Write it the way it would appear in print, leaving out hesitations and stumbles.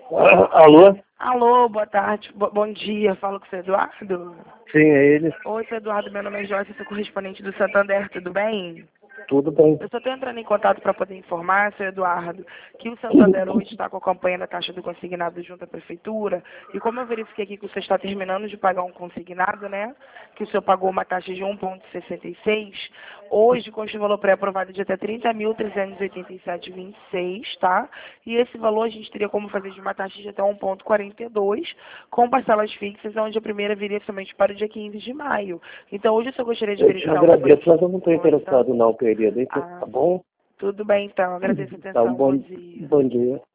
Alô? Alô, boa tarde, bom dia, falo com o seu Eduardo? Sim, é ele. Oi, seu Eduardo, meu nome é Joyce, sou correspondente do Santander, tudo bem? Tudo bem. Eu só estou entrando em contato para poder informar, seu Eduardo, que o Santander hoje está com a campanha da taxa do consignado junto à prefeitura, e como eu verifiquei aqui que você está terminando de pagar um consignado, né, que o senhor pagou uma taxa de 1,66, hoje, com este valor pré-aprovado de até 30.387,26, tá? E esse valor a gente teria como fazer de uma taxa de até 1,42, com parcelas fixas, onde a primeira viria somente para o dia 15 de maio. Então, hoje eu só gostaria de Eu te verificar algumas agradeço, mas eu não estou informações, tá? interessado não, querido. Tá bom? Tudo bem, então. Agradeço a Tá, atenção. Bom dia. bom dia.